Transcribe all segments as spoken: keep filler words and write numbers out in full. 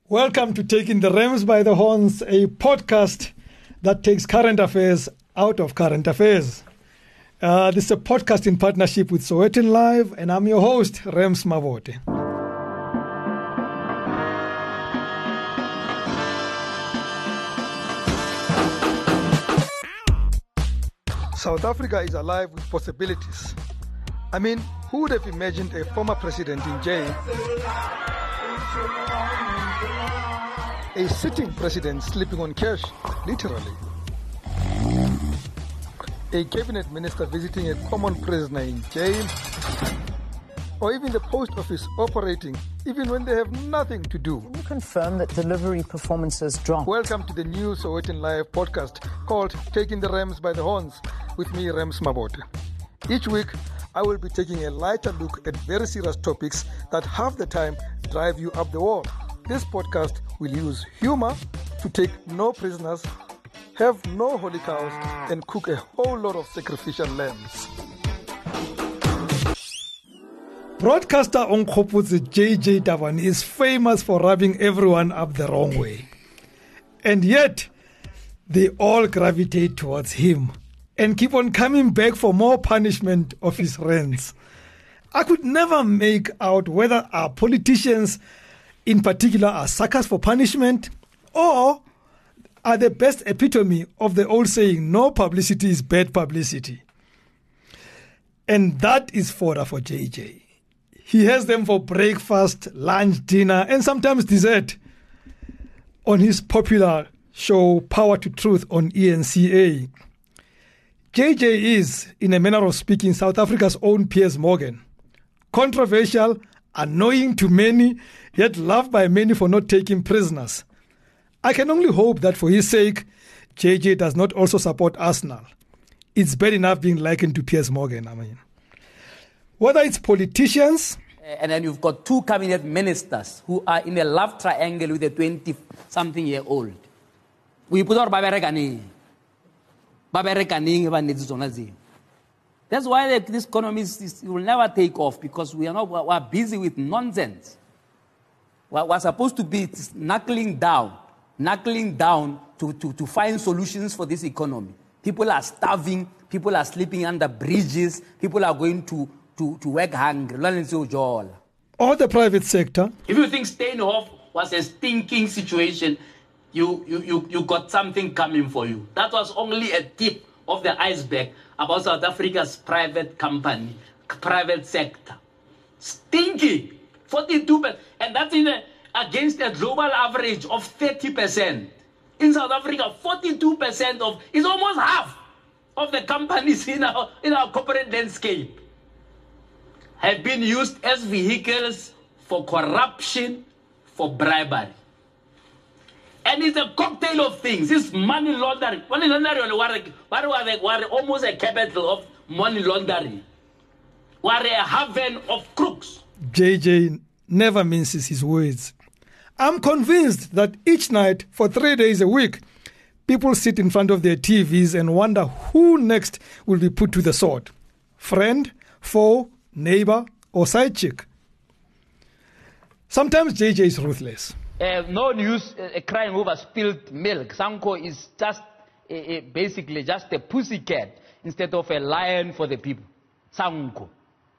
Welcome to Taking the Rams by the Horns, a podcast that takes current affairs out of current affairs. Uh, this is a podcast in partnership with Sowetan Live, and I'm your host, Rams Mavote. South Africa is alive with possibilities. I mean, who would have imagined a former president in jail? A sitting president sleeping on cash, literally. A cabinet minister visiting a common prisoner in jail. Or even the post office operating, even when they have nothing to do. Can you confirm that delivery performances dropped? Welcome to the new Sowetan Live podcast called Taking the Rams by the Horns with me, Rams Mavote. Each week, I will be taking a lighter look at very serious topics that half the time drive you up the wall. This podcast will use humor to take no prisoners, have no holy cows, and cook a whole lot of sacrificial lambs. Broadcaster Onkgopotse J J Tabane is famous for rubbing everyone up the wrong way. And yet, they all gravitate towards him and keep on coming back for more punishment of his rants. I could never make out whether our politicians in particular are suckers for punishment or are the best epitome of the old saying, no publicity is bad publicity. And that is fodder for J J. He has them for breakfast, lunch, dinner, and sometimes dessert on his popular show Power to Truth on E N C A. J J is, in a manner of speaking, South Africa's own Piers Morgan. Controversial, annoying to many, yet loved by many for not taking prisoners. I can only hope that for his sake, J J does not also support Arsenal. It's bad enough being likened to Piers Morgan, I mean. Whether it's politicians... And then you've got two cabinet ministers who are in a love triangle with a twenty-something-year-old. We put our baberekani. Baberekani, that's why this economy is, is, will never take off, because we are not we are busy with nonsense. We're, we're supposed to be knuckling down, knuckling down to, to, to find solutions for this economy. People are starving, people are sleeping under bridges, people are going to, to, to work hungry. Or the private sector. If you think Steinhoff was a stinking situation, you, you, you, you got something coming for you. That was only a tip of the iceberg about South Africa's private company, private sector. Stinky, forty-two percent. And that's in a, against a global average of thirty percent. In South Africa, forty-two percent of, is almost half of the companies in our, in our corporate landscape have been used as vehicles for corruption, for bribery. And it's a cocktail of things. It's money laundering. Money laundering was almost a capital of money laundering. Were a haven of crooks. J J never minces his words. I'm convinced that each night for three days a week, people sit in front of their T Vs and wonder who next will be put to the sword. Friend, foe, neighbor, or side chick. Sometimes J J is ruthless. Uh, no news uh, crying over spilled milk. Sanko is just uh, uh, basically just a pussycat instead of a lion for the people. Sanko.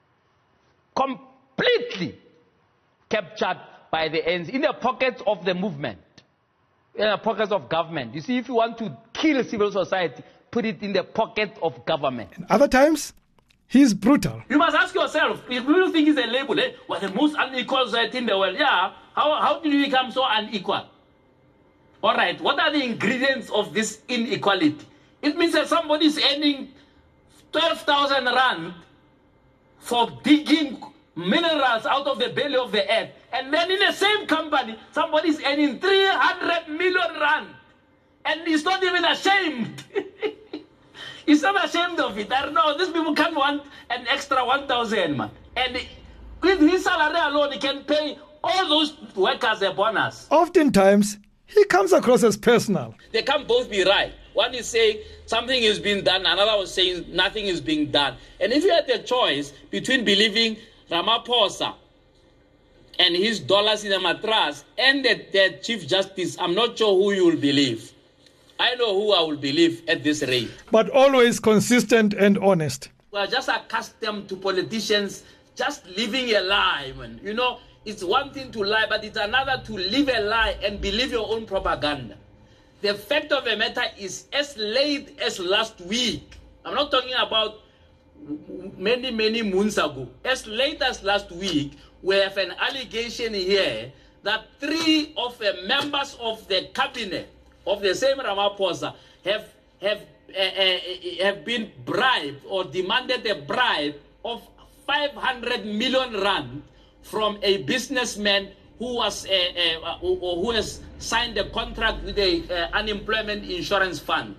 Completely captured by the ends in the pockets of the movement, in the pockets of government. You see, if you want to kill civil society, put it in the pocket of government. And other times, he's brutal. You must ask yourself, if you think it's a label, eh, what the most unequal society in the world? Yeah. How, how did you become so unequal? All right, what are the ingredients of this inequality? It means that somebody is earning twelve thousand rand for digging minerals out of the belly of the earth. And then in the same company, somebody is earning three hundred million rand. And he's not even ashamed. He's not ashamed of it. I don't know, these people can't want an extra one thousand, man. And with his salary alone, he can pay all those workers a bonus. Oftentimes, he comes across as personal. They can't both be right. One is saying something is being done, another was saying nothing is being done. And if you had the choice between believing Ramaphosa and his dollars in a mattress and the, the Chief Justice, I'm not sure who you will believe. I know who I will believe at this rate. But always consistent and honest. We are just accustomed to politicians just living a lie, man. You know, it's one thing to lie, but it's another to live a lie and believe your own propaganda. The fact of the matter is, as late as last week, I'm not talking about many, many months ago, as late as last week, we have an allegation here that three of the members of the cabinet of the same Ramaphosa have have uh, uh, have been bribed or demanded a bribe of five hundred million rand from a businessman who was uh, uh, who, who has signed a contract with the uh, unemployment insurance fund.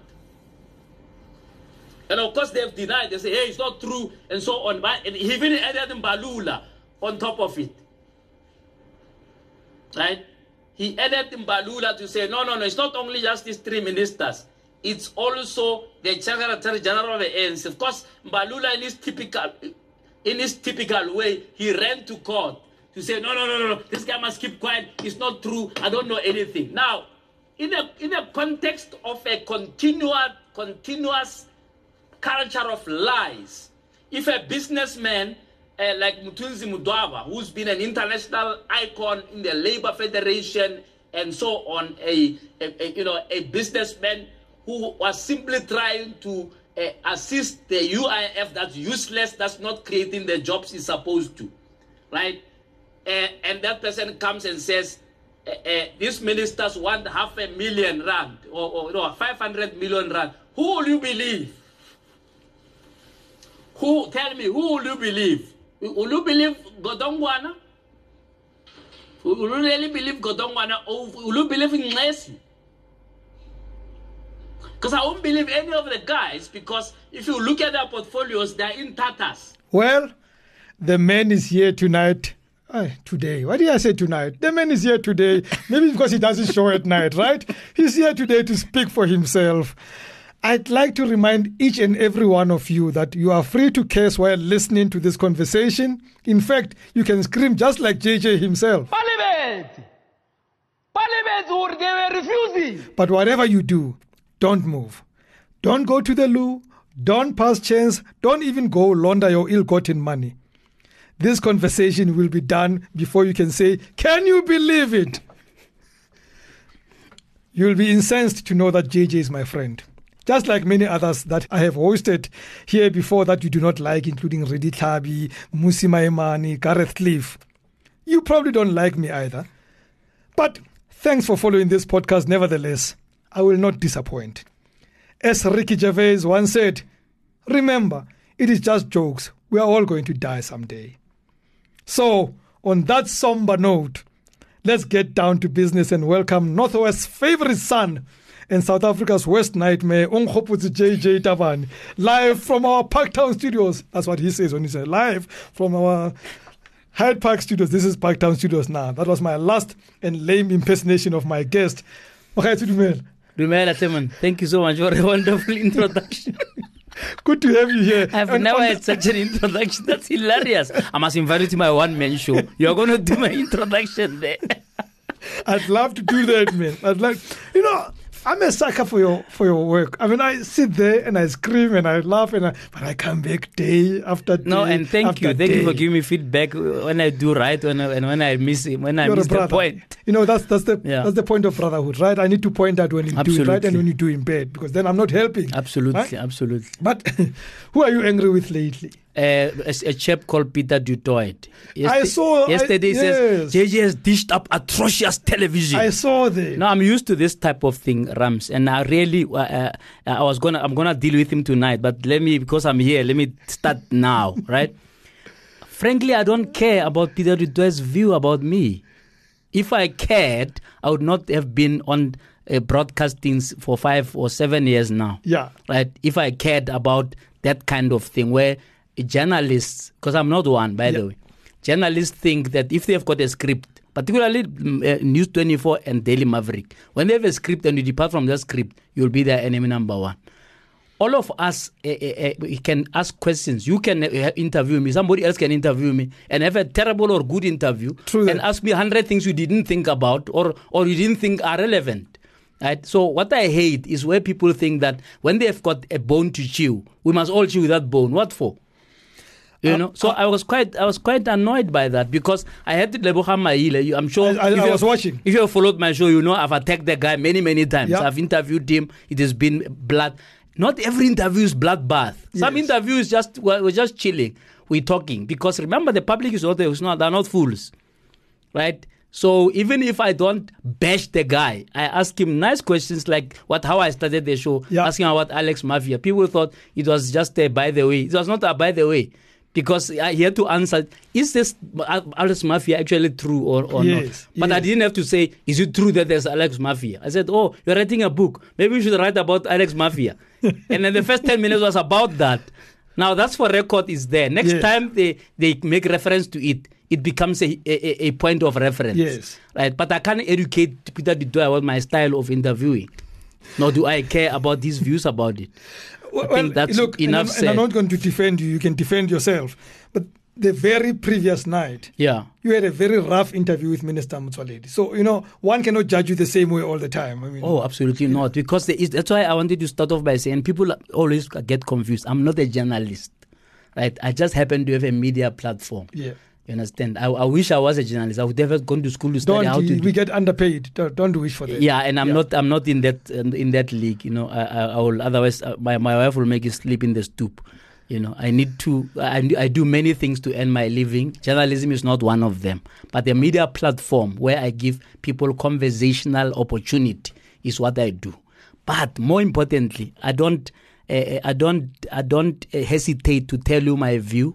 And of course they have denied. They say, hey, it's not true, and so on. And he even added Mbalula on top of it. Right? He added Mbalula to say, no, no, no, it's not only just these three ministers. It's also the Secretary General of the A N C. Of course, Mbalula in his typical, in his typical way, he ran to court to say, no, no, no, no, no, this guy must keep quiet. It's not true. I don't know anything. Now, in a in a context of a continuous, continuous culture of lies, if a businessman uh, like Mthunzi Mudwaba, who's been an international icon in the Labour Federation and so on, a, a, a you know a businessman who was simply trying to uh, assist the U I F that's useless, that's not creating the jobs it's supposed to, right? Uh, and that person comes and says, uh, uh, these ministers want half a million rand or, or no, five hundred million rand. Who will you believe? Who, tell me, who will you believe? Will you believe Godongwana? Will you really believe Godongwana? Or will you believe in Nesi? Because I won't believe any of the guys, because if you look at their portfolios, they're in tatters. Well, the man is here tonight. Uh, today. Why did I say tonight? The man is here today. Maybe because he doesn't show at night, right? He's here today to speak for himself. I'd like to remind each and every one of you that you are free to curse while listening to this conversation. In fact, you can scream just like J J himself. Parliament! Parliament, they were refusing. But whatever you do, don't move. Don't go to the loo. Don't pass chance. Don't even go launder your ill-gotten money. This conversation will be done before you can say, can you believe it? You'll be incensed to know that J J is my friend. Just like many others that I have hosted here before that you do not like, including Redi Tlhabi, Musi Maimane, Gareth Cliff. You probably don't like me either. But thanks for following this podcast nevertheless. I will not disappoint. As Ricky Gervais once said, remember, it is just jokes. We are all going to die someday. So, on that somber note, let's get down to business and welcome Northwest's favorite son and South Africa's worst nightmare, Ongkhoputse J J Tabane, live from our Parktown studios. That's what he says when he says live from our Hyde Park studios. This is Parktown studios now. That was my last and lame impersonation of my guest. Thank you so much for a wonderful introduction. Good to have you here. I've And never on had the- such an introduction. That's hilarious. I must invite you to my one-man show. You're going to do my introduction there. I'd love to do that, man. I'd like, you know, I'm a sucker for your for your work. I mean, I sit there and I scream and I laugh, and I, but I come back day after day. No, and thank after you. Thank you for day. giving me feedback when I do right when I, and when I miss it, when I You're a miss the brother. point. You know, that's that's the Yeah. that's the point of brotherhood, right? I need to point out when you do it right Absolutely. and when you do it bad, because then I'm not helping. Absolutely, Right? absolutely. But who are you angry with lately? Uh, a, a chap called Peter Du Toit. I saw- I- Yesterday yes. says J J has dished up atrocious television. I saw that. No, I'm used to this type of thing, Rams, and I really, uh, uh, I was gonna, I'm gonna deal with him tonight. But let me, because I'm here, let me start now, right? Frankly, I don't care about Peter Du Toit's view about me. If I cared, I would not have been on uh, broadcasting for five or seven years now. Yeah. Right? If I cared about that kind of thing, where journalists, because I'm not one, by Yeah. the way, journalists think that if they've got a script, particularly mm, uh, News twenty-four and Daily Maverick, when they have a script and you depart from that script, you'll be their enemy number one. all of us uh, uh, uh, can ask questions. You can uh, interview me. Somebody else can interview me and have a terrible or good interview True and that. ask me a hundred things you didn't think about or or you didn't think are relevant. Right? So what I hate is where people think that when they've got a bone to chew, we must all chew that bone. What for? You Um, know, so uh, I was quite, I was quite annoyed by that because I had to Leboga Maile. I'm sure. I- I- if I you was have- watching. If you have followed my show, you know I've attacked the guy many, many times. Yeah. I've interviewed him. It has been blood. Not every interview is bloodbath. Some Yes. interviews just we're, we're just chilling. We're talking because remember the public is not, is not they're not fools, right? So even if I don't bash the guy, I ask him nice questions like what how I started the show, Yeah. asking about Alex Mafia. People thought it was just a by the way. It was not a by the way. Because I had to answer, is this Alex Mafia actually true or, or Yes, not? But I yes. didn't have to say, is it true that there's Alex Mafia? I said, oh, you're writing a book. Maybe you should write about Alex Mafia. And then the first ten minutes was about that. Now, that's for record is there. Next Yes. time they, they make reference to it, it becomes a, a, a point of reference. Yes. Right? But I can't educate Peter Du Toit about my style of interviewing. Nor do I care about his views about it. Well, think that's look, enough and I'm, and I'm said. not going to defend you. You can defend yourself. But the very previous night, Yeah. you had a very rough interview with Minister Motsoaledi. So, you know, one cannot judge you the same way all the time. I mean, Oh, absolutely not. Because there is, that's why I wanted to start off by saying people always get confused. I'm not a journalist, right? I just happen to have a media platform. yeah. You understand? I, I wish I was a journalist. I would have gone to school to study Don't how to we do. get underpaid? Don't, don't wish for that. Yeah, and I'm Yeah. not. I'm not in that in that league. You know, I, I, I will otherwise uh, my my wife will make you sleep in the stoop. You know, I need to. I, I do many things to earn my living. Journalism is not one of them. But the media platform where I give people conversational opportunity is what I do. But more importantly, I don't. Uh, I don't. I don't uh, hesitate to tell you my view,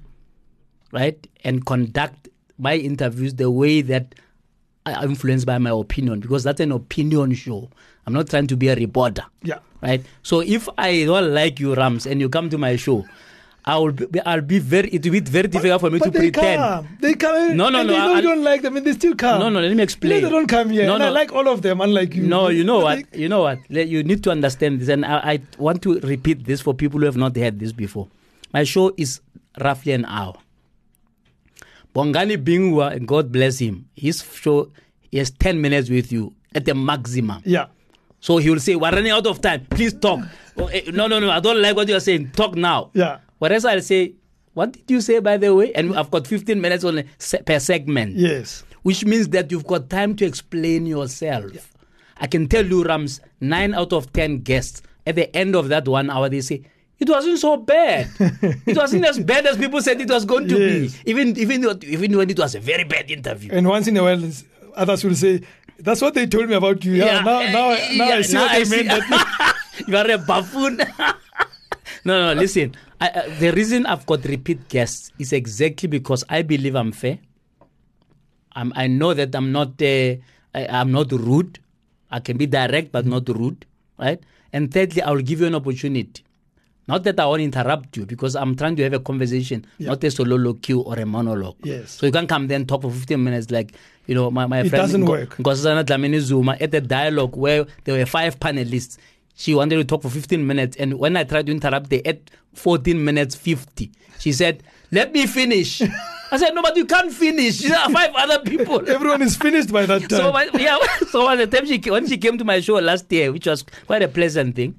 right? And conduct my interviews the way that I'm influenced by my opinion, because that's an opinion show. I'm not trying to be a reporter. Yeah. Right? So if I don't like you, Rams, and you come to my show, I will be, I'll be very, it will be very difficult for me but to they pretend. Come. They come. No, no, and no, They know I- you don't like them, and they still come. No, no, let me explain. You know they don't come here. No, and no. I like all of them, unlike you. No, you know But what? they- You know what? Le- You need to understand this, and I, I want to repeat this for people who have not heard this before. My show is roughly an hour. Bongani Bingwa, and God bless him, his show, he has ten minutes with you at the maximum. Yeah. So he will say, we're running out of time. Please talk. Oh, eh, no, no, no. I don't like what you're saying. Talk now. Yeah. Whereas I'll say, what did you say, by the way? And I've got fifteen minutes on a se- per segment. Yes. Which means that you've got time to explain yourself. Yeah. I can tell you, Rams, nine out of ten guests, at the end of that one hour, they say, it wasn't so bad. It wasn't as bad as people said it was going to Yes. be. Even, even, even when it was a very bad interview. And once in a while, others will say, "That's what they told me about you." Yeah. now, eh, now, eh, now yeah, I see now what I they see. meant. That You are a buffoon. no, no, listen. I, uh, the reason I've got repeat guests is exactly because I believe I'm fair. I'm, I know that I'm not. Uh, I, I'm not rude. I can be direct, but not rude, right? And thirdly, I will give you an opportunity. Not that I want to interrupt you, because I'm trying to have a conversation, Yeah. not a soliloquy or a monologue. Yes. So you can't come there and talk for fifteen minutes like, you know, my, my It friend doesn't Ngo- work. Nkosazana Dlamini Zuma at a dialogue where there were five panelists. She wanted to talk for fifteen minutes, and when I tried to interrupt, they at fourteen minutes fifty. She said, "Let me finish." I said, "No, but you can't finish. There are five other people." everyone is finished by that time. So by, yeah, so by the time she when she came to my show last year, which was quite a pleasant thing,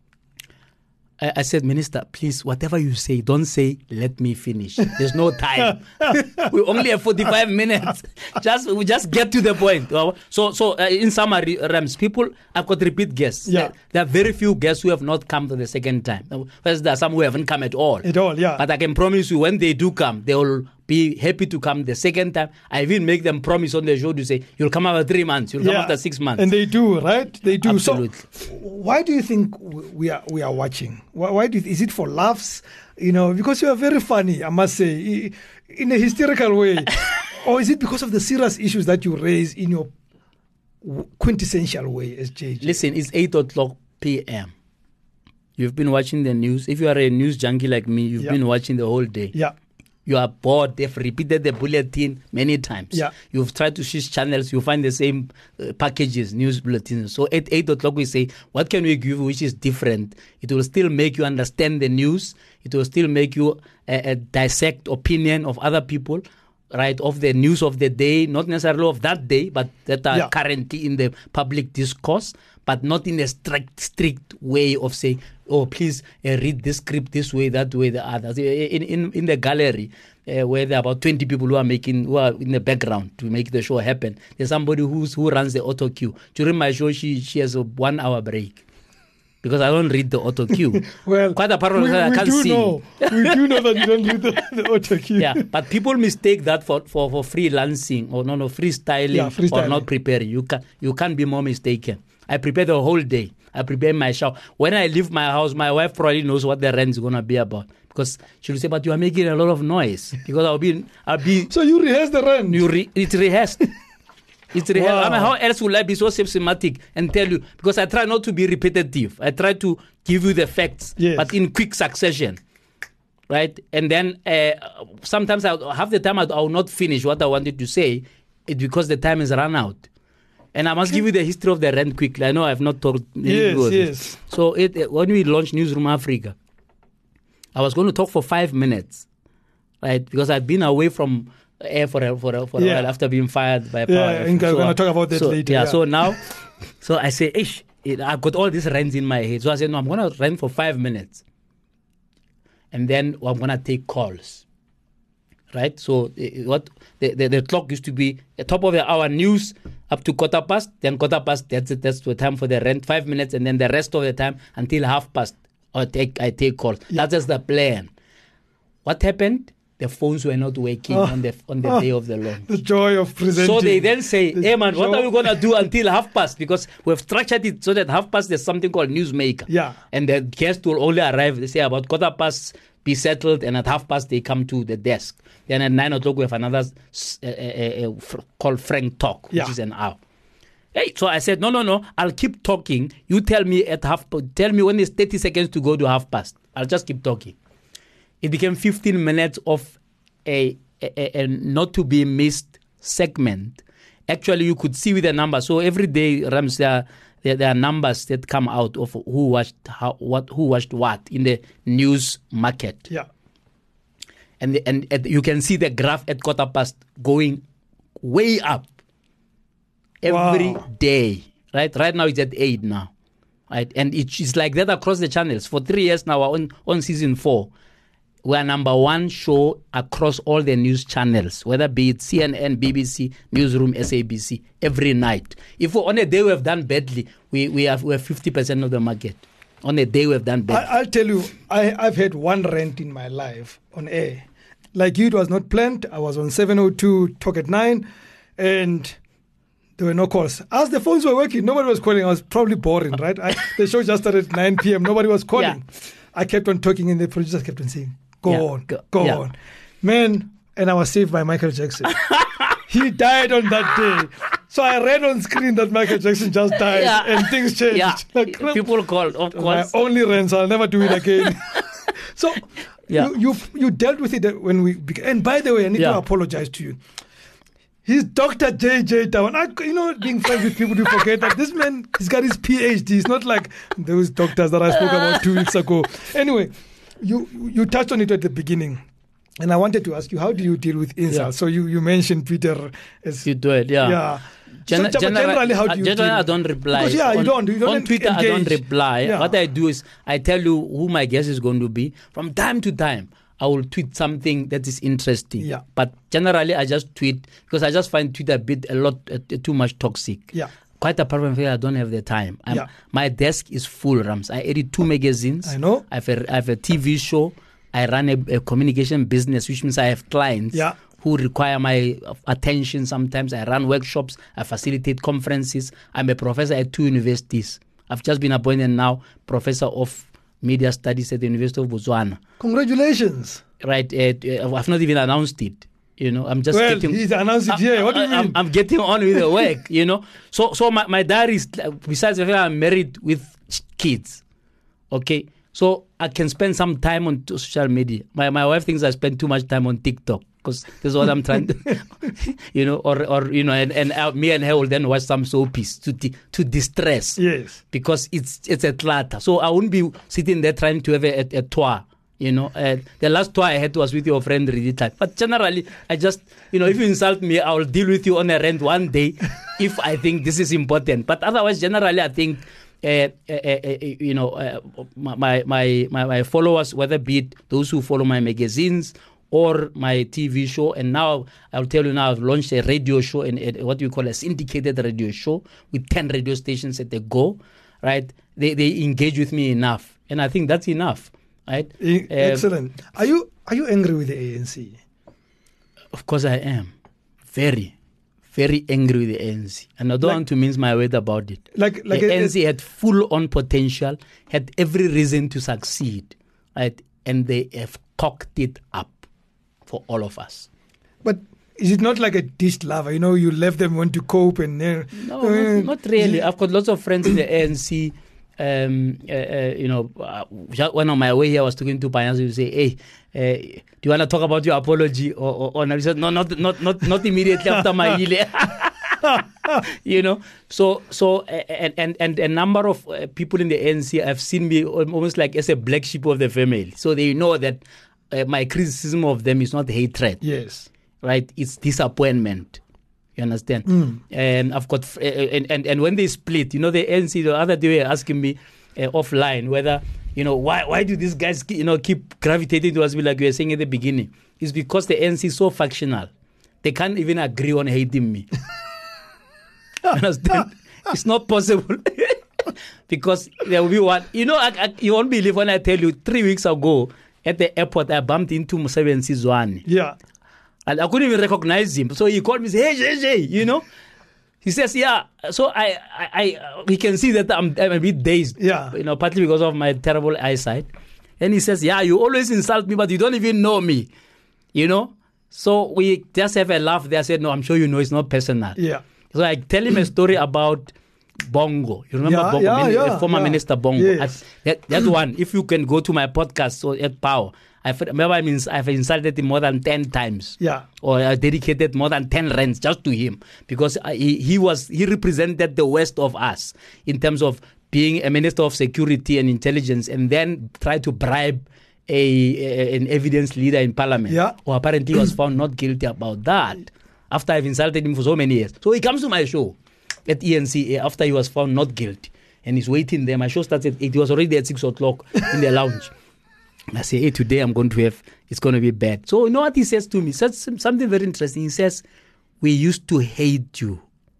I, I said, "Minister, please, whatever you say, don't say let me finish. There's no time. We only have forty-five minutes. Just we just get to the point." So so uh, in summary, Rams, people, I've got repeat guests. Yeah. There, there are very few guests who have not come for the second time. First, there are some who haven't come at all. At all, yeah. But I can promise you, when they do come, they will be happy to come the second time. I even make them promise on the show to say, "You'll come after three months. You'll come after six months." And they do, right? They do. Absolutely. So, why do you think we are we are watching? Why, why do you, is it for laughs? You know, because you are very funny, I must say, in a hysterical way, or is it because of the serious issues that you raise in your quintessential way as J J? Listen, it's eight o'clock p m. You've been watching the news. If you are a news junkie like me, you've Yeah. been watching the whole day. Yeah. You are bored. They've repeated the bulletin many times. Yeah. You've tried to switch channels. You find the same uh, packages, news bulletins. So at eight o'clock we say, what can we give you which is different? It will still make you understand the news. It will still make you uh, uh, dissect opinion of other people, right, of the news of the day, not necessarily of that day, but that are Yeah. currently in the public discourse, but not in a strict, strict way of saying, oh, please uh, read this script this way, that way, the others. In in, in the gallery, uh, where there are about twenty people who are making, who are in the background to make the show happen, there's somebody who's, who runs the auto cue. During my show, she, she has a one hour break. Because I don't read the auto cue. Well, Quite apart from we, that, I we can't do see. know. We do know that you don't read the, the auto cue. Yeah, but people mistake that for, for, for freelancing or no no freestyling, Yeah, freestyling. or not preparing. You can you can't be more mistaken. I prepare the whole day. I prepare my shower. When I leave my house, my wife probably knows what the rent is gonna be about because she'll say, "But you are making a lot of noise." Because I'll be I'll be So you rehearse the run. you re, it's rehearsed. It's rehearsed. Wow. I mean, how else will I be so systematic and tell you? Because I try not to be repetitive. I try to give you the facts, Yes. but in quick succession. Right? And then uh, sometimes I, half the time I, I will not finish what I wanted to say it because the time is run out. And I must give you the history of the rent quickly. I know I've not talked. Yes, about it. yes. So it, uh, when we launched Newsroom Africa, I was going to talk for five minutes, right? Because I'd been away from air for a, for a, for a Yeah. while after being fired by Power. Yeah, F M. and we're So gonna I- talk about that so, later, Yeah, yeah. so now, so I say, ish, it, I've got all these rents in my head. So I said, no, I'm going to rent for five minutes. And then I'm going to take calls. Right? So uh, what the, the, the clock used to be the top of the hour news up to quarter past, then quarter past, that's it, that's the time for the rent, five minutes, and then the rest of the time until half past I take I take calls. Yeah. That's just the plan. What happened? The phones were not working Oh. on the on the Oh. day of the launch. The joy of presenting. So they then say, The hey man, what joy- are we going to do until half past? Because we've structured it so that half past there's something called newsmaker. Yeah. And the guest will only arrive, they say about quarter past, be settled, and at half past they come to the desk. Then at nine o'clock we have another s- uh, uh, uh, fr- called Frank Talk, which Yeah. is an hour. Hey, so I said, no, no, no, I'll keep talking. You tell me at half, tell me when it's thirty seconds to go to half past. I'll just keep talking. It became fifteen minutes of a, a, a not to be missed segment. Actually, you could see with the numbers. So every day, Rams, there are, there, there are numbers that come out of who watched how, what, who watched what in the news market. Yeah. And, the, and and you can see the graph at quarter past going way up every Wow. day. Right, right now it's at eight now. Right, and it's like that across the channels for three years now. On on season four, we are number one show across all the news channels, whether be it C N N, B B C, Newsroom, S A B C, every night. If on a day we have done badly, we we have we have fifty percent of the market. On a day we have done badly. I, I'll tell you, I, I've had one rant in my life on air. Like you, it was not planned. I was on seven oh two Talk at nine, and there were no calls. As the phones were working, nobody was calling. I was probably boring, right? I, the show just started at nine p.m. Nobody was calling. Yeah. I kept on talking, and the producers kept on saying, go Yeah, on, go- go yeah. on. Man, and I was saved by Michael Jackson. He died on that day. So I read on screen that Michael Jackson just died, Yeah. and things changed. Yeah, Like, people called, of my course. only rants. I'll never do it again. So Yeah. you, you you dealt with it when we began. And by the way, I need Yeah. to apologize to you. He's Doctor J J Down. I, you know, being friends with people, you forget that this man, he's got his P H D. It's not like those doctors that I spoke about two weeks ago. Anyway, you you touched on it at the beginning. And I wanted to ask you, how do you deal with insults? Yeah. So you, you mentioned Twitter as... You do it, yeah. Yeah. Gen- So, generally, how do you generally deal? I don't reply. Because, yeah, you on, don't- you don't on Twitter, I don't engage. reply. Yeah. What I do is I tell you who my guest is going to be. From time to time, I will tweet something that is interesting. Yeah. But generally, I just tweet because I just find Twitter a bit a lot uh, too much toxic. Yeah. Quite apart from that, I don't have the time. I'm, Yeah. My desk is full, Rams. I edit two magazines. I know. I have a, I have a T V show. I run a, a communication business, which means I have clients Yeah. who require my attention sometimes. I run workshops. I facilitate conferences. I'm a professor at two universities. I've just been appointed now professor of media studies at the University of Botswana. Congratulations. Right? Uh, uh, I've not even announced it. You know, I'm just Well, getting... he's announced it here. What do you I- I'm- mean? I'm getting on with the work, you know. So so my, my diary is, besides the fact I'm married with kids, okay, So I can spend some time on t- social media. My my wife thinks I spend too much time on TikTok because that's what I'm trying to, you know, or or you know, and and uh, me and her will then watch some soapies to de- to distress. Yes. Because it's it's a clutter. So I wouldn't be sitting there trying to have a, a, a tour. You know, uh, the last tour I had was with your friend Ridita. But generally, I just, you know, if you insult me, I will deal with you on a rant one day if I think this is important. But otherwise, generally, I think, uh, uh, uh, you know, uh, my, my, my, my followers, whether be it those who follow my magazines or my T V show, and now I'll tell you now, I've launched a radio show, and what we call a syndicated radio show with ten radio stations at the go, right? They, they engage with me enough. And I think that's enough. Right? E- Excellent. Um, are you are you angry with the A N C? Of course I am. Very, very angry with the A N C. And I don't like, want to mince my word about it. Like, like the a, A N C had full-on potential, had every reason to succeed, right? And they have cocked it up for all of us. But is it not like a dish lover? You know, you left them, want to cope, and uh, no, uh, not, not really. I've got lots of friends in the A N C. Um, uh, uh, you know, uh, when on my way here, I was talking to Panyazi. You say, "Hey, uh, do you want to talk about your apology?" Or, or, or and I said, "No, not, not, not, not immediately after my healing." You know, so, so, uh, and, and, and a number of uh, people in the A N C have seen me almost like as a black sheep of the family. So they know that uh, my criticism of them is not hatred. Yes, right? It's disappointment. You understand? Mm. And I've got, uh, and, and and when they split, you know, the A N C the other day were asking me uh, offline whether, you know, why why do these guys, you know, keep gravitating towards me like you were saying at the beginning? It's because the A N C is so factional. They can't even agree on hating me. You understand? It's not possible. Because there will be one, you know, I, I, you won't believe when I tell you, three weeks ago at the airport, I bumped into Musebenzi Zwane. Yeah. And I couldn't even recognize him. So he called me and said, "Hey, J J, you know?" He says, "Yeah." So I, I, I we can see that I'm, I'm a bit dazed. Yeah. You know, partly because of my terrible eyesight. And he says, "Yeah, you always insult me, but you don't even know me." You know? So we just have a laugh there. I said, "No, I'm sure you know it's not personal." Yeah. So I tell him a story about Bongo. You remember yeah, Bongo? Yeah, Min- yeah, former yeah. Minister Bongo. Yes. I, that, that one, if you can go to my podcast, so at Power, I remember I mean, I've insulted him more than ten times. Yeah. Or I dedicated more than ten rants just to him because he, he was he represented the West of us in terms of being a Minister of Security and Intelligence and then try to bribe a, a an evidence leader in Parliament. Yeah. Or apparently he was found not guilty about that after I've insulted him for so many years. So he comes to my show at E N C A after he was found not guilty. And he's waiting there. My show starts at eight. He was already at six o'clock in the lounge. And I say, "Hey, today I'm going to have, it's going to be bad." So you know what he says to me? He says something very interesting. He says, "We used to hate you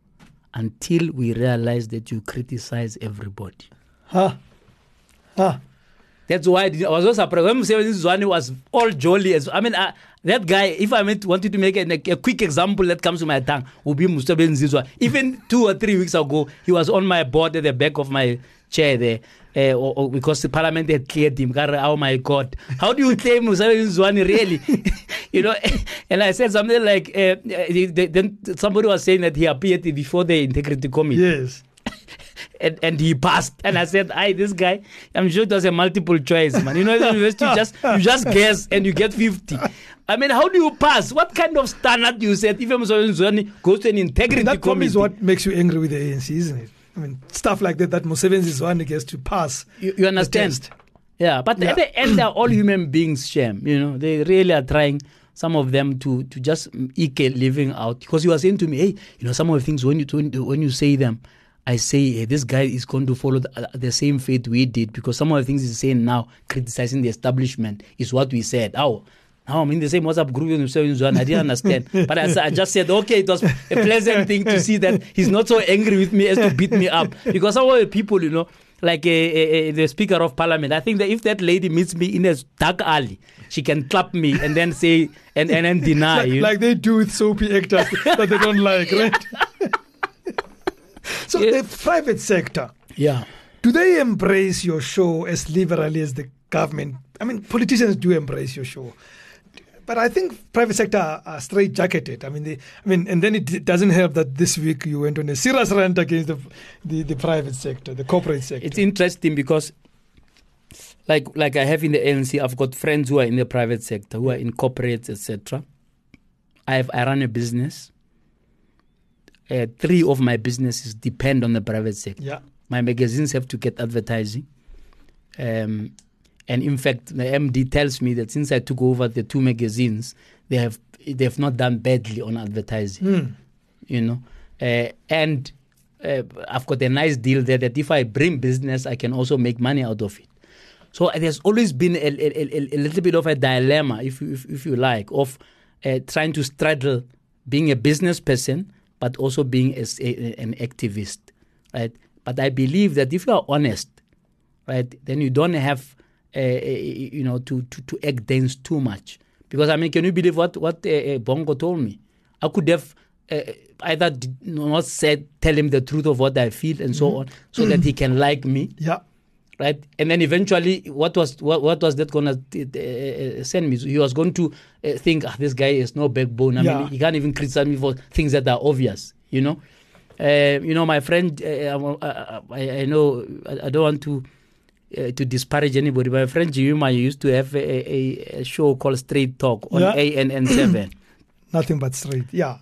until we realized that you criticize everybody." Huh. Huh. That's why I was so surprised. When Musebenzi Zwane was all jolly. As, I mean, uh, that guy, if I meant, wanted to make a, a quick example that comes to my tongue, would be Musebenzi Zwane. Even two or three weeks ago, he was on my board at the back of my chair there. Uh, or, or because the parliament had cleared him. Oh my God. How do you claim Musebenzi Zwane really? You know, and I said something like, uh, then somebody was saying that he appeared before the integrity committee. Yes. And, and he passed. And I said, "Hi, this guy, I'm sure it was a multiple choice, man. You know, the university, you just, you just guess and you get fifty. I mean, how do you pass? What kind of standard do you set if Musebenzi Zwane goes to an integrity that committee?" That is what makes you angry with the A N C, isn't it? I mean, stuff like that, that Musebenzi Zwane gets to pass. You, you understand? Yeah, but yeah. At the end, they're all human beings, Shem. You know, they really are trying, some of them, to, to just eke a living out. Because you were saying to me, "Hey, you know, some of the things, when you, when you say them, I say, hey, this guy is going to follow the, the same fate we did, because some of the things he's saying now, criticizing the establishment, is what we said." Oh, now I'm in the same WhatsApp group with Musebenzi Zwane. I didn't understand. But I, I just said, okay, it was a pleasant thing to see that he's not so angry with me as to beat me up. Because some of the people, you know, like a, a, a, the Speaker of Parliament, I think that if that lady meets me in a dark alley, she can clap me and then say, and, and then deny. Like, you like they do with soapy actors that they don't like, right? So Yeah. the private sector, Yeah. do they embrace your show as liberally as the government? I mean, politicians do embrace your show, but I think private sector are, are straight-jacketed. I mean, they, I mean, and then it doesn't help that this week you went on a serious rant against the the, the private sector, the corporate sector. It's interesting because like like I have in the A N C, I've got friends who are in the private sector, who are in corporates, et cetera. I have I run a business. Uh, three of my businesses depend on the private sector. Yeah. My magazines have to get advertising. Um, and in fact, the M D tells me that since I took over the two magazines, they have they have not done badly on advertising. Mm. You know, uh, and uh, I've got a nice deal there that if I bring business, I can also make money out of it. So uh, there's always been a, a, a, a little bit of a dilemma, if you, if, if you like, of uh, trying to straddle being a business person, but also being a, a, an activist, right? But I believe that if you are honest, right, then you don't have, uh, you know, to, to, to act dense too much. Because, I mean, can you believe what, what uh, Bongo told me? I could have uh, either did not said, tell him the truth of what I feel and so mm-hmm. on, so that he can like me. Yeah. Right, and then eventually, what was what, what was that going to uh, send me? So he was going to uh, think, ah, this guy has no backbone. I yeah. mean, he can't even criticize me for things that are obvious. You know, uh, you know, my friend. Uh, I, I know I, I don't want to uh, to disparage anybody. My friend Jiuma used to have a, a, a show called Straight Talk on yeah. A N N seven. Nothing but straight. Yeah,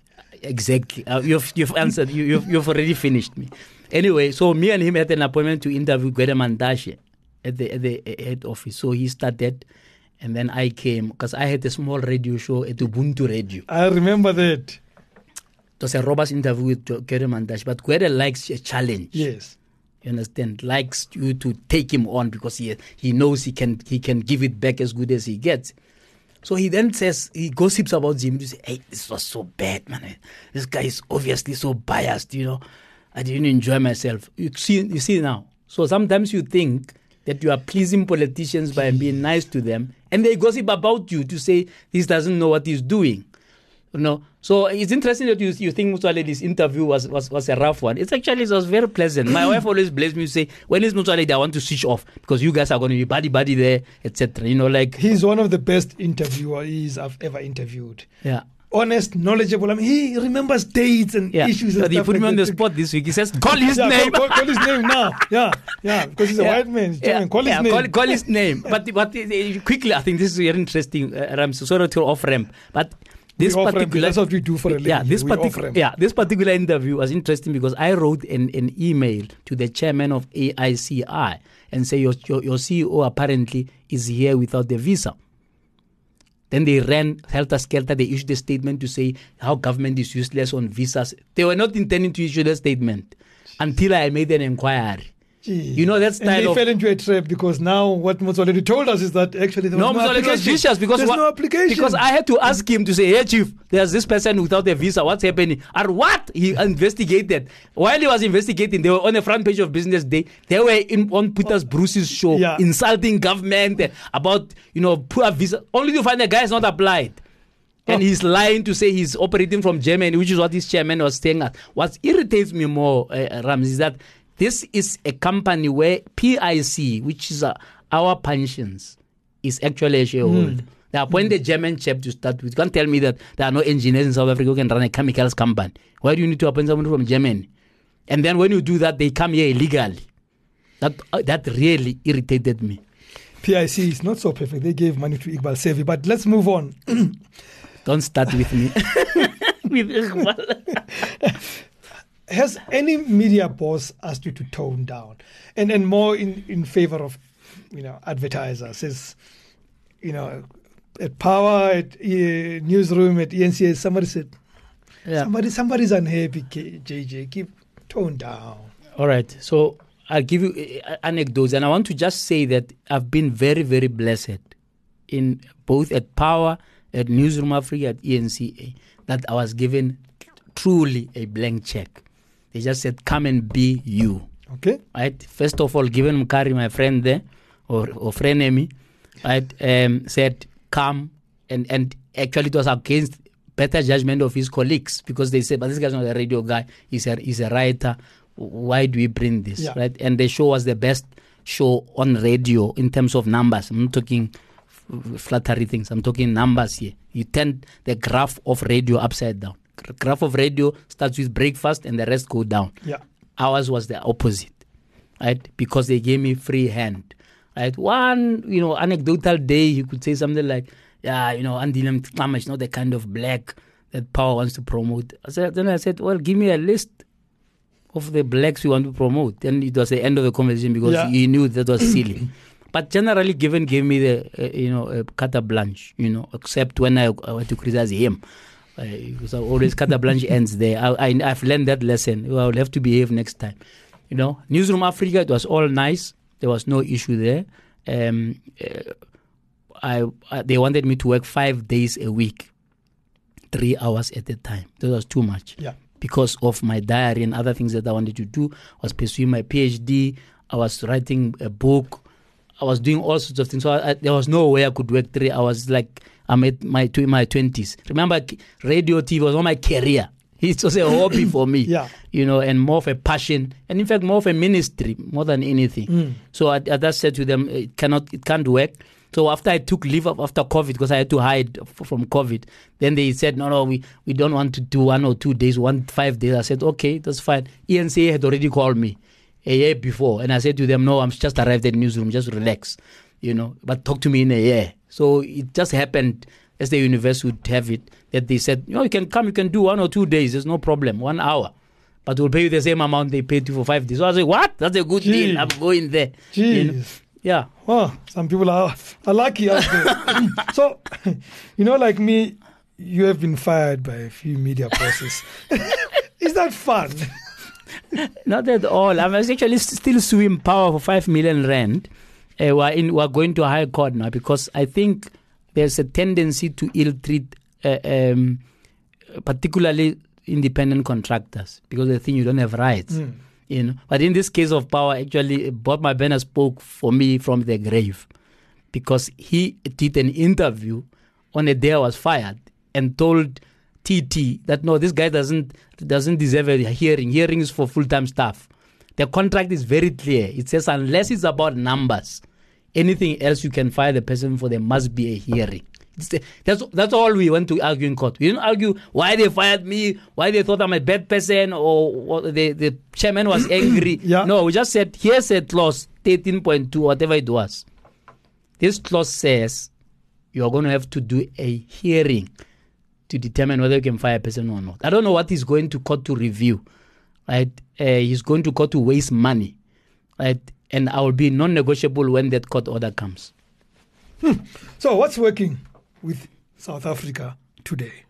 exactly. Uh, you've you've answered. You, you've you've already finished me. Anyway, so me and him had an appointment to interview Gwede Mantashe at the, at the head office. So he started, and then I came, because I had a small radio show at Ubuntu Radio. I remember that. It was a robust interview with Gwede Mantashe, but Gwede likes a challenge. Yes. You understand? Likes you to take him on because he he knows he can he can give it back as good as he gets. So he then says, he gossips about Jim. You say, hey, this was so bad, man. This guy is obviously so biased, you know. I didn't enjoy myself. You see, you see now. So sometimes you think that you are pleasing politicians by being nice to them, and they gossip about you to say this doesn't know what he's doing. You know. So it's interesting that you you think Motsoaledi's interview was, was, was a rough one. It's actually it was very pleasant. My wife always blames me to say, when is Motsoaledi, I want to switch off because you guys are going to be buddy buddy there, et cetera. You know, like he's one of the best interviewees I've ever interviewed. Yeah. Honest, knowledgeable. I mean, he remembers dates and yeah. issues. And but stuff he put like me on that. the spot this week. He says, call his yeah, name. Call, call, call his name now. Yeah, yeah, because he's a yeah. white man. He's yeah. Call his yeah. name. Call, call his name. But but uh, quickly, I think this is very interesting. Uh, I'm so sorry to off ramp, but this we particular that's what we do for a living. Yeah, this we particular yeah this particular interview was interesting because I wrote an, an email to the chairman of A I C I and say your, your your C E O apparently is here without the visa. Then they ran helter-skelter. They issued a statement to say how government is useless on visas. They were not intending to issue the statement until I made an inquiry. Gee. You know that style and they of... fell into a trap because now what Motsoaledi told us is that actually there was no, no, no application. was vicious because There's what, no application. Because I had to ask him to say, hey chief, there's this person without a visa. What's happening? Or what? He investigated. While he was investigating, they were on the front page of Business Day. They were in, on Peter Bruce's show, yeah. insulting government about, you know, poor visa. Only to find the guy is not applied. And he's lying to say he's operating from Germany, which is what his chairman was saying. What irritates me more, uh, Rams, is that this is a company where P I C, which is uh, our pensions, is actually a shareholder. Mm. They appoint mm. a German chap to start with. You can't tell me that there are no engineers in South Africa who can run a chemicals company. Why do you need to appoint someone from Germany? And then when you do that, they come here illegally. That uh, that really irritated me. P I C is not so perfect. They gave money to Iqbal Sevi. But let's move on. Don't start with me. with Iqbal. Has any media boss asked you to tone down and and more in, in favor of, you know, advertisers? Is, you know, at Power, at uh, Newsroom, at E N C A, somebody said, yeah. somebody somebody's unhappy, J J, keep tone down. All right. So I'll give you uh, anecdotes, and I want to just say that I've been very, very blessed in both at Power, at Newsroom Africa, at E N C A, that I was given truly a blank check. They just said, come and be you. Okay. Right. First of all, given Mkari, my friend there, or, or friend Amy, right, um, said, come. And, and actually it was against better judgment of his colleagues because they said, but this guy's not a radio guy. He's a, he's a writer. Why do we bring this? Yeah. Right. And the show was the best show on radio in terms of numbers. I'm not talking f- flattery things. I'm talking numbers here. You turn the graph of radio upside down. Graph of radio starts with breakfast and the rest go down. Yeah. Ours was the opposite, right? Because they gave me free hand. right? One, you know, anecdotal day, he could say something like, yeah, you know, Andile Mngxama is not the kind of black that power wants to promote. I said, then I said, well, give me a list of the blacks you want to promote. Then it was the end of the conversation because Yeah. he knew that was silly. But generally, Given gave me the, uh, you know, uh, carte blanche, you know, except when I, I went to criticize him. Uh, because I always carte blanche ends there. I, I, I've learned that lesson. Well, I'll have to behave next time. You know, Newsroom Africa, it was all nice. There was no issue there. Um, uh, I, I they wanted me to work five days a week, three hours at a time. That was too much. Yeah. Because of my diary and other things that I wanted to do. I was pursuing my PhD. I was writing a book. I was doing all sorts of things. So I, I, there was no way I could work three hours. Like I'm at my in my twenties. Remember, radio T V was not my career. It was a hobby for me. Yeah. You know, and more of a passion, and in fact, more of a ministry more than anything. Mm. So I, I just said to them, it cannot, it can't work. So after I took leave of, after COVID, because I had to hide f- from COVID, then they said, no, no, we, we don't want to do one or two days, one, five days. I said, okay, that's fine. E N C A had already called me a year before. And I said to them, no, I'm just arrived at the newsroom, just relax, you know, but talk to me in a year. So it just happened, as the university would have it, that they said, you know, you can come, you can do one or two days, there's no problem, one hour. But we'll pay you the same amount they paid you for five days. So I said, what? That's a good Jeez. deal. I'm going there. Jeez. You know? Yeah. Well, some people are, are lucky out there. So, you know, like me, you have been fired by a few media bosses. Is that fun? Not at all. I'm actually s- still suing Power for five million rand. Uh, we're, in, we're going to a high court now because I think there's a tendency to ill-treat uh, um, particularly independent contractors because they think you don't have rights. Mm. You know, but in this case of Power, actually, Bob Mabena spoke for me from the grave because he did an interview on the day I was fired and told T T that no, this guy doesn't doesn't deserve a hearing. Hearing is for full-time staff. The contract is very clear. It says unless it's about numbers, anything else you can fire the person for, there must be a hearing. It's the, that's that's all we went to argue in court. We didn't argue why they fired me, why they thought I'm a bad person, or what the, the chairman was angry. Yeah. No, we just said, here's a clause, thirteen point two, whatever it was. This clause says you are going to have to do a hearing to determine whether you can fire a person or not. I don't know what he's going to court to review. Right? Uh, he's going to court to waste money. Right? And I will be non-negotiable when that court order comes. Hmm. So, what's working with South Africa today?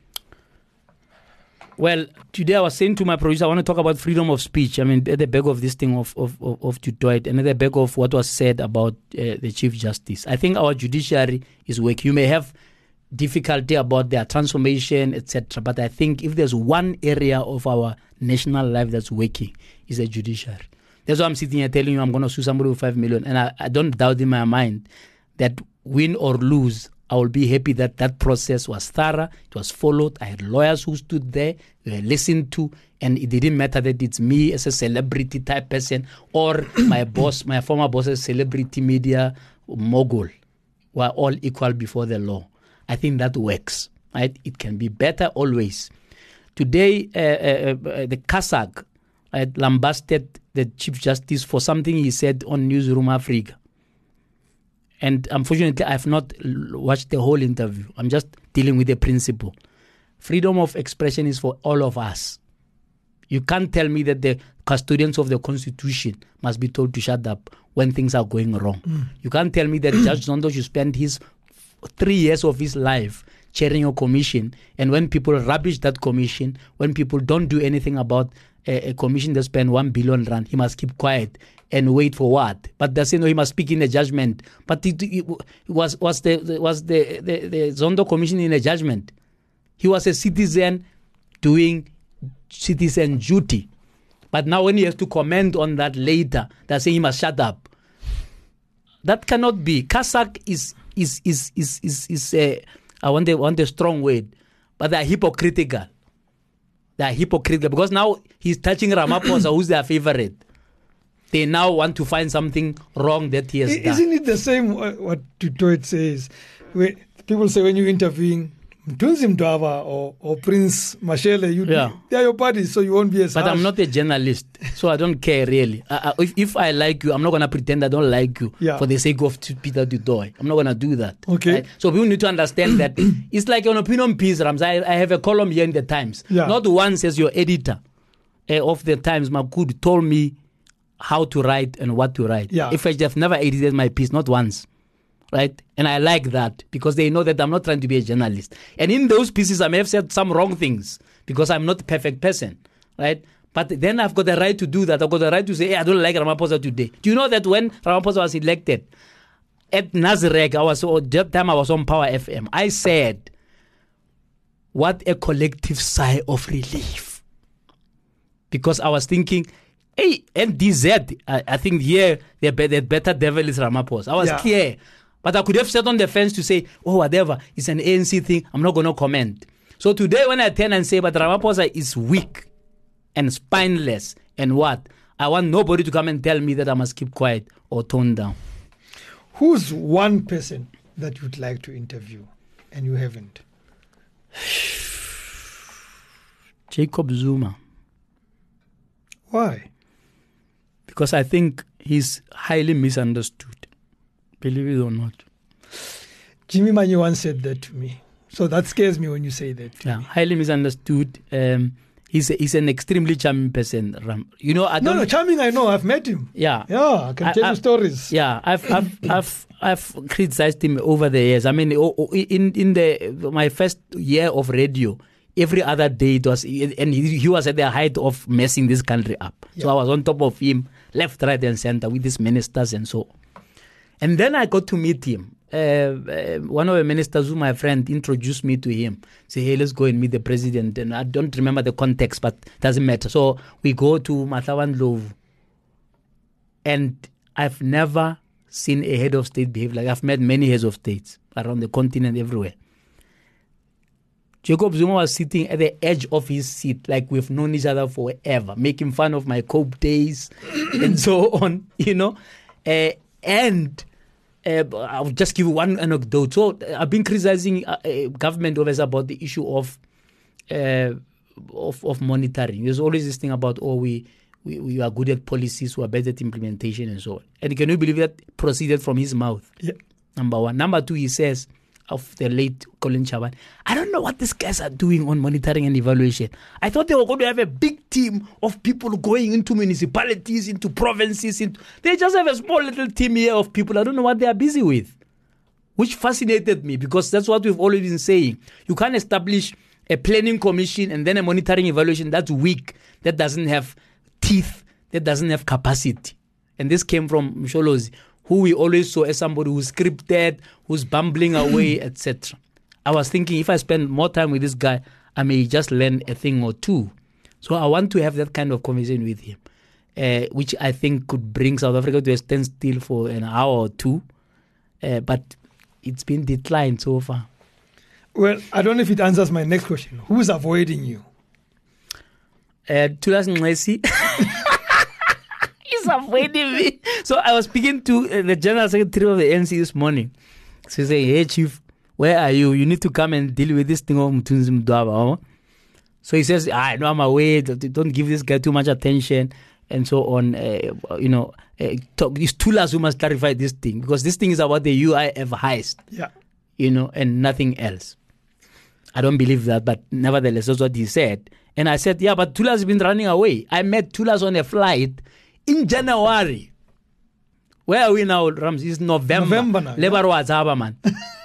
Well, today I was saying to my producer, I want to talk about freedom of speech. I mean, at the back of this thing of of, of, of Du Toit, and at the back of what was said about uh, the Chief Justice. I think our judiciary is weak. You may have difficulty about their transformation, et cetera. But I think if there's one area of our national life that's working, is the judiciary. That's why I'm sitting here telling you I'm going to sue somebody with five million. And I, I don't doubt in my mind that win or lose, I will be happy that that process was thorough, it was followed. I had lawyers who stood there, they were listened to, and it didn't matter that it's me as a celebrity type person or my boss, my former boss as celebrity media mogul. We're all equal before the law. I think that works. Right? It can be better always. Today, uh, uh, uh, the Kazakh uh, lambasted the Chief Justice for something he said on Newsroom Africa. And unfortunately, I have not watched the whole interview. I'm just dealing with the principle. Freedom of expression is for all of us. You can't tell me that the custodians of the Constitution must be told to shut up when things are going wrong. Mm. You can't tell me that Judge Zondo should spend his three years of his life chairing a commission, and when people rubbish that commission, when people don't do anything about a, a commission that spend one billion rand, he must keep quiet and wait for what? But they say no, he must speak in a judgment. But it, it was was the was the, the the Zondo commission in a judgment? He was a citizen doing citizen duty. But now when he has to comment on that later, they say he must shut up. That cannot be. Kazakh is is is is is is a I want a want a strong word, but they are hypocritical. They are hypocritical because now he's touching Ramaphosa, who's their favorite. They now want to find something wrong that he has I, done. Isn't it the same uh, what Du Toit says? Where people say when you're interviewing Mthunzi Mdwaba or, or Prince Mashele, you, Yeah. they are your buddies, so you won't be as But harsh. I'm not a journalist, so I don't care really. I, I, if, if I like you, I'm not going to pretend I don't like you Yeah. for the sake of T- Peter Du Toit. I'm not going to do that. Okay. Right? So people need to understand that it's like an opinion piece, Rams. I, I have a column here in the Times. Yeah. Not once as your editor uh, of the Times, Makud, told me how to write and what to write. Yeah. If I have never edited my piece, not once. Right? And I like that because they know that I'm not trying to be a journalist. And in those pieces, I may have said some wrong things because I'm not a perfect person. Right? But then I've got the right to do that. I've got the right to say, hey, I don't like Ramaphosa today. Do you know that when Ramaphosa was elected at Nazareth, I was, at that time I was on Power F M, I said, what a collective sigh of relief. Because I was thinking, hey, N D Z, I, I think here the, the better devil is Ramaphosa. I was Yeah. clear. But I could have sat on the fence to say, oh, whatever, it's an A N C thing, I'm not going to comment. So today when I turn and say, but Ramaphosa is weak and spineless and what, I want nobody to come and tell me that I must keep quiet or tone down. Who's one person that you'd like to interview and you haven't? Jacob Zuma. Why? Because I think he's highly misunderstood. Believe it or not. Jimmy Manyi once said that to me. So that scares me when you say that. To Yeah, me. highly misunderstood. Um, he's a, he's an extremely charming person. Ram. You know, I No, don't. no, charming, I know. I've met him. Yeah. Yeah, I can I- tell I- you stories. Yeah, I've I've I've I've criticized him over the years. I mean, o- o- in in the my first year of radio, every other day it was, and he, he was at the height of messing this country up. So Yeah. I was on top of him, left, right, and center with these ministers and so on. And then I got to meet him. Uh, uh, one of the ministers, who my friend introduced me to him, say, hey, let's go and meet the president. And I don't remember the context, but it doesn't matter. So we go to Matlawan Lovu. And I've never seen a head of state behave like I've met many heads of states around the continent, everywhere. Jacob Zuma was sitting at the edge of his seat like we've known each other forever, making fun of my cope days and so on, you know. Uh, and uh, I'll just give you one anecdote. So uh, I've been criticizing uh, uh, government always about the issue of, uh, of of monitoring. There's always this thing about, oh, we, we, we are good at policies, we are better at implementation and so on. And can you believe that proceeded from his mouth? Yeah. Number one. Number two, he says, of the late Colin Chaban, I don't know what these guys are doing on monitoring and evaluation. I thought they were going to have a big team of people going into municipalities, into provinces. Into, they just have a small little team here of people. I don't know what they are busy with, which fascinated me because that's what we've always been saying. You can't establish a planning commission and then a monitoring evaluation that's weak, that doesn't have teeth, that doesn't have capacity. And this came from Msholozi, who we always saw as somebody who's scripted, who's bumbling away, et cetera. I was thinking if I spend more time with this guy, I may just learn a thing or two. So I want to have that kind of conversation with him, uh, which I think could bring South Africa to a standstill for an hour or two. Uh, but it's been declined so far. Well, I don't know if it answers my next question. Who's avoiding you? Uh, Thulas Nxesi. He's avoiding me. So I was speaking to uh, the General Secretary of the A N C this morning. So he's saying, hey, Chief, where are you? You need to come and deal with this thing of Mthunzi Mdwaba. So he says, I know I'm away. Don't give this guy too much attention and so on. Uh, you know, uh, talk, it's Thulas who must clarify this thing because this thing is about the U I F heist. Yeah. You know, and nothing else. I don't believe that, but nevertheless, that's what he said. And I said, yeah, but Thulas has been running away. I met Thulas on a flight in January. Where are we now, Rams? It's November. November now, yeah. Labor was haba, man.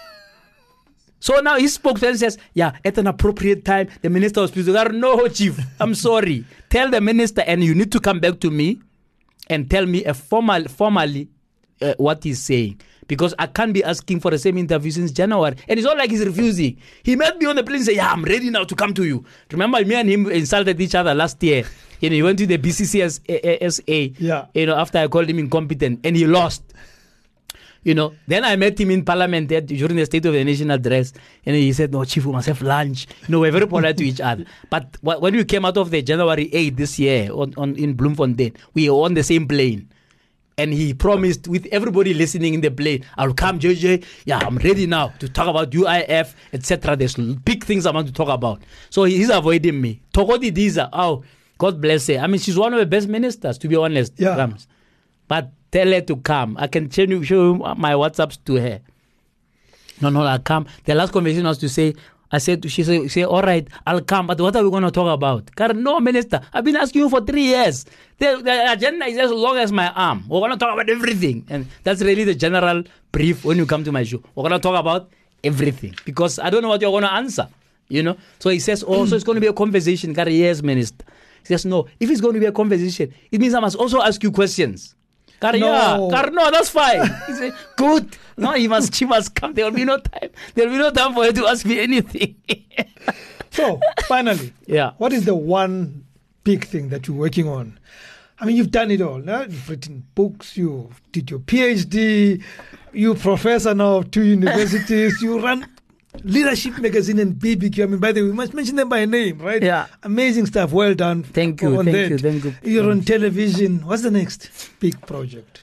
So now his spokesman says, yeah, at an appropriate time, the minister was pleased. No, Chief, I'm sorry. Tell the minister, and you need to come back to me and tell me a formal, formally uh, what he's saying. Because I can't be asking for the same interview since January. And it's not like he's refusing. He met me on the plane and said, yeah, I'm ready now to come to you. Remember, me and him insulted each other last year. You know, he went to the B C C S A, Yeah. you know, after I called him incompetent, and he lost. You know, then I met him in Parliament there during the State of the Nation address, and he said, no, Chief, we must have lunch. You know, we're very polite to each other. But wh- when we came out of the January eighth this year on, on in Bloemfontein, we were on the same plane. And he promised with everybody listening in the plane, I'll come, J J. Yeah, I'm ready now to talk about U I F, et cetera. There's big things I want to talk about. So he's avoiding me. Tokodi Diza, oh, God bless her. I mean, she's one of the best ministers, to be honest. Yeah. Rams. But tell her to come. I can show you, show you my WhatsApps to her. No, no, I'll come. The last conversation was to say, I said, to, she said, she said, all right, I'll come, but what are we going to talk about? Karen, no, Minister, I've been asking you for three years. The, the agenda is as long as my arm. We're going to talk about everything. And that's really the general brief when you come to my show. We're going to talk about everything because I don't know what you're going to answer, you know? So he says, oh, so it's going to be a conversation. Karen, yes, Minister. He says, no, if it's going to be a conversation, it means I must also ask you questions. Karen, No. yeah, Karen, no, that's fine. He said, good. No, he must, she must come. There will be no time. There will be no time for her to ask me anything. So, finally, Yeah. what is the one big thing that you're working on? I mean, you've done it all. No? You've written books, you did your PhD, you're professor now of two universities, you run Leadership Magazine and B B Q. I mean, by the way, we must mention them by name, right? Yeah. Amazing stuff. Well done. Thank you, on thank that. you, thank you. You're on television. What's the next big project?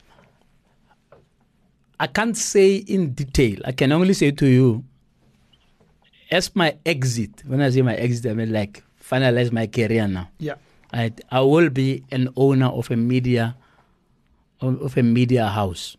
I can't say in detail. I can only say to you, as my exit, when I say my exit, I mean like finalize my career now. Yeah. I, I will be an owner of a media, of, of a media house.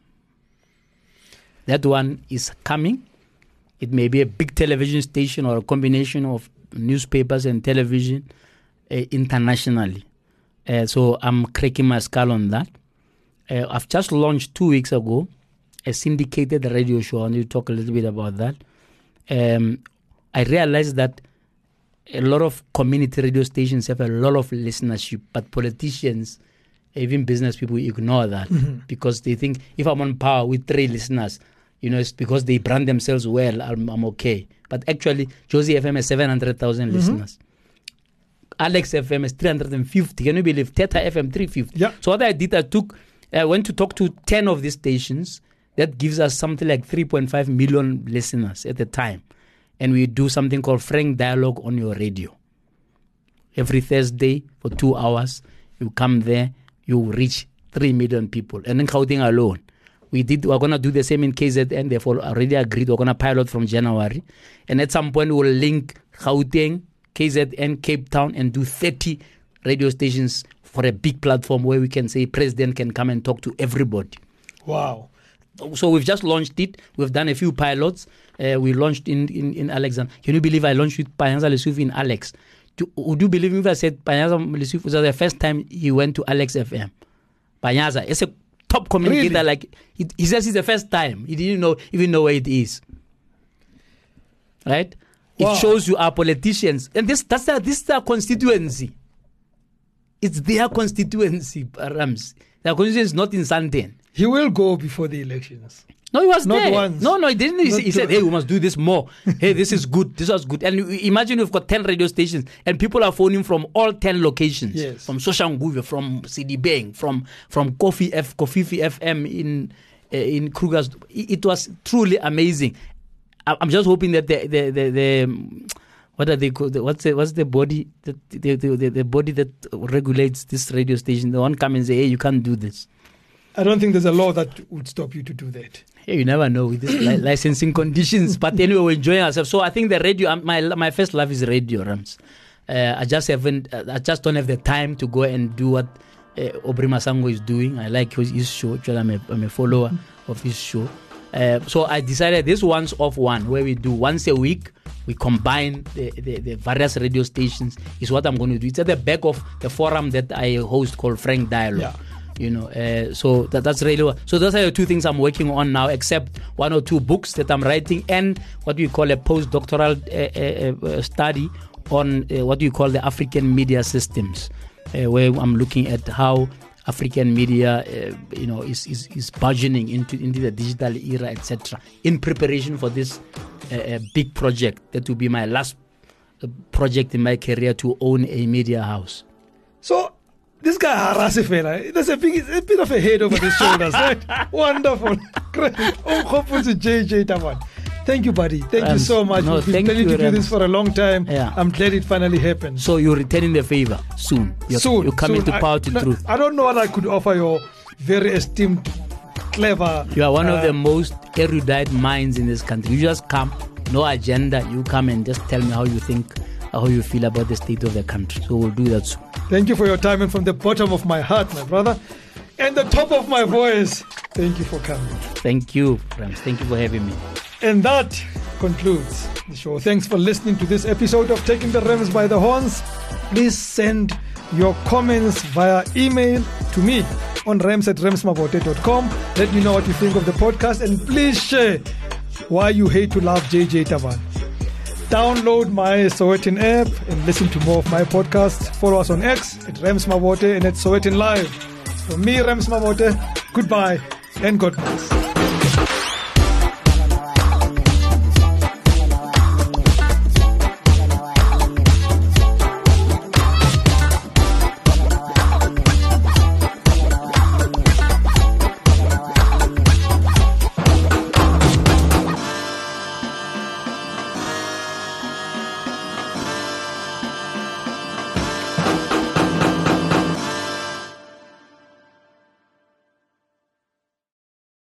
That one is coming. It may be a big television station or a combination of newspapers and television uh, internationally. Uh, so I'm cracking my skull on that. Uh, I've just launched two weeks ago a syndicated radio show. I need to talk a little bit about that. Um, I realized that a lot of community radio stations have a lot of listenership, but politicians, even business people, ignore that mm-hmm. because they think if I'm on power with three listeners, you know, it's because they brand themselves well, I'm, I'm okay. But actually, Josie F M has seven hundred thousand mm-hmm. listeners. Alex F M has three hundred fifty. Can you believe? Theta F M, three hundred fifty. Yeah. So what I did, I took, I went to talk to ten of these stations. That gives us something like three point five million listeners at the time. And we do something called Frank Dialogue on your radio. Every Thursday for two hours, you come there, you reach three million people. And in Gauteng alone, we did, we're going to do the same in K Z N. Therefore, already agreed we're going to pilot from January. And at some point, we'll link Gauteng, K Z N, Cape Town, and do thirty radio stations for a big platform where we can say President can come and talk to everybody. Wow. So we've just launched it. We've done a few pilots. Uh, we launched in, in, in Alexandra. Can you believe I launched with Panyaza Lesotho in Alex? Do, would you believe me if I said Panyaza Lesotho was the first time he went to Alex F M? Panyaza is a top communicator. Really? Like he, he says it's the first time. He didn't know even know where it is. Right? Wow. It shows you are politicians. And this that's their, this is their constituency. It's their constituency, Rams. Their constituency is not in Sandton. He will go before the elections. No, he was Not there. once. No, no, he didn't. He, Not he said, two. hey, we must do this more. Hey, this is good. This was good. And imagine we've got ten radio stations and people are phoning from all ten locations. Yes. From Soshanguve, from C D Bang, from from Coffee F, Kofifi F M in uh, in Kruger's. It, it was truly amazing. I, I'm just hoping that the the the, the what are they called? What's the, what's the body that the, the, the, the body that regulates this radio station? The one come and say, hey, you can't do this. I don't think there's a law that would stop you to do that. Hey, you never know with these li- licensing conditions. But anyway, we're enjoying ourselves. So I think the radio, um, my my first love is radio, Rams. Uh, I just haven't, uh, I just don't have the time to go and do what uh, Aubrey Masango is doing. I like his, his show. Actually, I'm a, I'm a follower of his show. Uh, so I decided this once off one, where we do once a week, we combine the, the, the various radio stations, is what I'm going to do. It's at the back of the forum that I host called Frank Dialogue. Yeah. You know, uh, so that, that's really what, so those are the two things I'm working on now, except one or two books that I'm writing and what we call a postdoctoral uh, uh, uh, study on uh, what we call the African media systems, uh, where I'm looking at how African media, uh, you know, is, is is burgeoning into into the digital era, et cetera. In preparation for this uh, uh, big project that will be my last uh, project in my career to own a media house. So this guy Harasifela, there's a big, a bit of a head over the shoulders, right? Wonderful. Great. Oh, to J J Tabane. Thank you, buddy. Thank Rams, you so much. no, We've been thank planning you, to do Rams. this for a long time. Yeah. I'm glad it finally happened. So you're returning the favor soon. You're, soon. You're coming soon. to power I, to no, truth. I don't know what I could offer your very esteemed, clever. You are one uh, of the most erudite minds in this country. You just come, no agenda. You come and just tell me how you think, how you feel about the state of the country. So we'll do that soon. Thank you for your time, and from the bottom of my heart, my brother, and the top of my voice, thank you for coming. Thank you, Rams. Thank you for having me. And that concludes the show. Thanks for listening to this episode of Taking the Rams by the Horns. Please send your comments via email to me on rams at ramsmabote dot com. Let me know what you think of the podcast, and please share why you hate to love J J Tabane. Download my Sowetan app and listen to more of my podcasts. Follow us on X at Rams Mabote and at Sowetan Live. From me, Rams Mabote, goodbye and God bless.